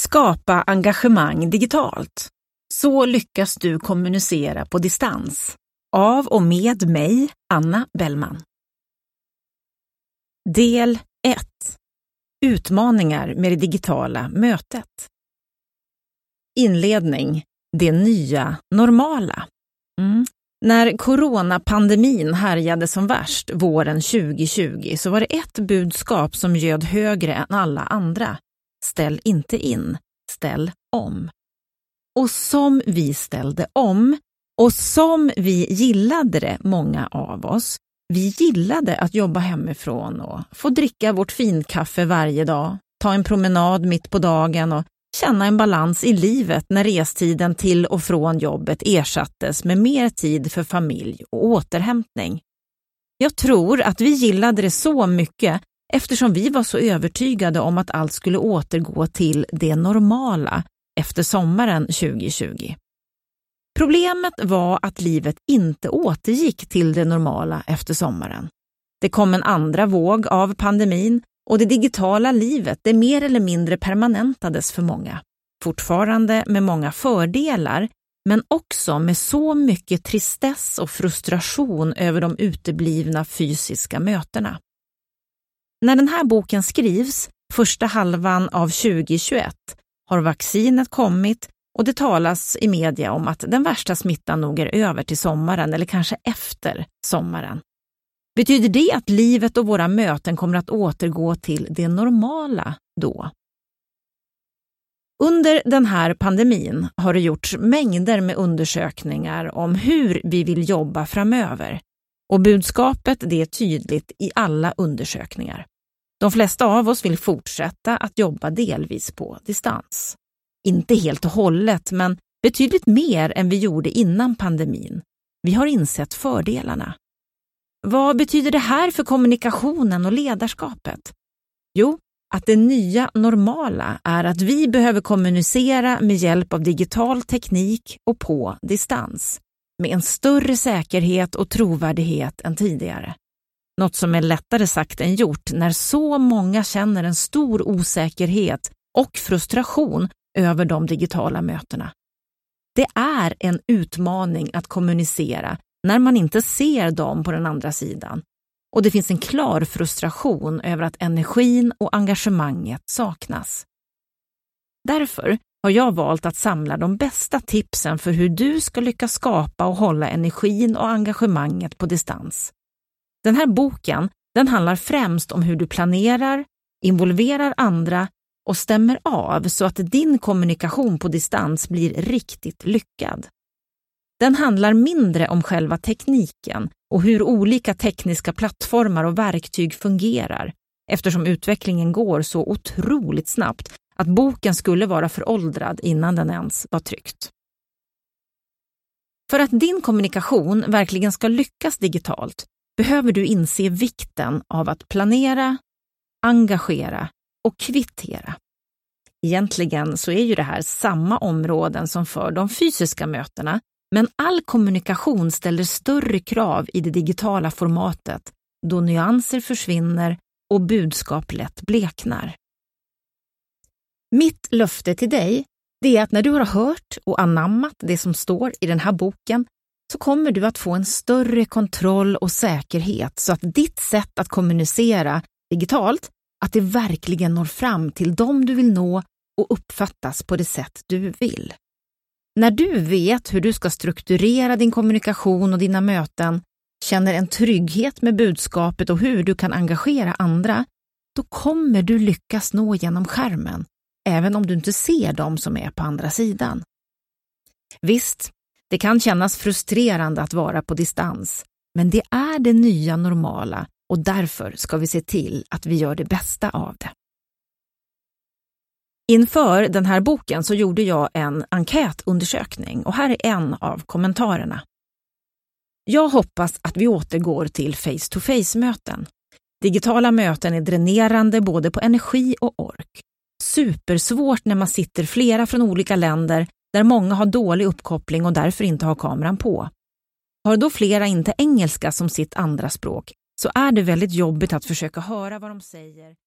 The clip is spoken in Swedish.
Skapa engagemang digitalt. Så lyckas du kommunicera på distans. Av och med mig, Anna Bellman. Del 1. Utmaningar med det digitala mötet. Inledning. Det nya normala. När coronapandemin härjade som värst våren 2020 så var det ett budskap som ljöd högre än alla andra. Ställ inte in, ställ om. Och som vi ställde om, och som vi gillade det, många av oss, vi gillade att jobba hemifrån och få dricka vårt finkaffe varje dag, ta en promenad mitt på dagen och känna en balans i livet när restiden till och från jobbet ersattes med mer tid för familj och återhämtning. Jag tror att vi gillade det så mycket eftersom vi var så övertygade om att allt skulle återgå till det normala efter sommaren 2020. Problemet var att livet inte återgick till det normala efter sommaren. Det kom en andra våg av pandemin och det digitala livet det mer eller mindre permanentades för många. Fortfarande med många fördelar, men också med så mycket tristess och frustration över de uteblivna fysiska mötena. När den här boken skrivs, första halvan av 2021, har vaccinet kommit och det talas i media om att den värsta smittan nog är över till sommaren eller kanske efter sommaren. Betyder det att livet och våra möten kommer att återgå till det normala då? Under den här pandemin har det gjorts mängder med undersökningar om hur vi vill jobba framöver. Och budskapet det är tydligt i alla undersökningar. De flesta av oss vill fortsätta att jobba delvis på distans. Inte helt och hållet, men betydligt mer än vi gjorde innan pandemin. Vi har insett fördelarna. Vad betyder det här för kommunikationen och ledarskapet? Jo, att det nya normala är att vi behöver kommunicera med hjälp av digital teknik och på distans. Med en större säkerhet och trovärdighet än tidigare. Något som är lättare sagt än gjort när så många känner en stor osäkerhet och frustration över de digitala mötena. Det är en utmaning att kommunicera när man inte ser dem på den andra sidan. Och det finns en klar frustration över att energin och engagemanget saknas. Därför har jag valt att samla de bästa tipsen för hur du ska lyckas skapa och hålla energin och engagemanget på distans. Den här boken, den handlar främst om hur du planerar, involverar andra och stämmer av så att din kommunikation på distans blir riktigt lyckad. Den handlar mindre om själva tekniken och hur olika tekniska plattformar och verktyg fungerar, eftersom utvecklingen går så otroligt snabbt att boken skulle vara föråldrad innan den ens var tryckt. För att din kommunikation verkligen ska lyckas digitalt behöver du inse vikten av att planera, engagera och kvittera. Egentligen så är ju det här samma områden som för de fysiska mötena, men all kommunikation ställer större krav i det digitala formatet då nyanser försvinner och budskap lätt bleknar. Mitt löfte till dig det är att när du har hört och anammat det som står i den här boken så kommer du att få en större kontroll och säkerhet så att ditt sätt att kommunicera digitalt att det verkligen når fram till dem du vill nå och uppfattas på det sätt du vill. När du vet hur du ska strukturera din kommunikation och dina möten, känner en trygghet med budskapet och hur du kan engagera andra, då kommer du lyckas nå genom skärmen, även om du inte ser dem som är på andra sidan. Visst, det kan kännas frustrerande att vara på distans, men det är det nya normala och därför ska vi se till att vi gör det bästa av det. Inför den här boken så gjorde jag en enkätundersökning och här är en av kommentarerna. Jag hoppas att vi återgår till face-to-face-möten. Digitala möten är dränerande både på energi och ork. Supersvårt när man sitter flera från olika länder där många har dålig uppkoppling och därför inte har kameran på. Har då flera inte engelska som sitt andra språk så är det väldigt jobbigt att försöka höra vad de säger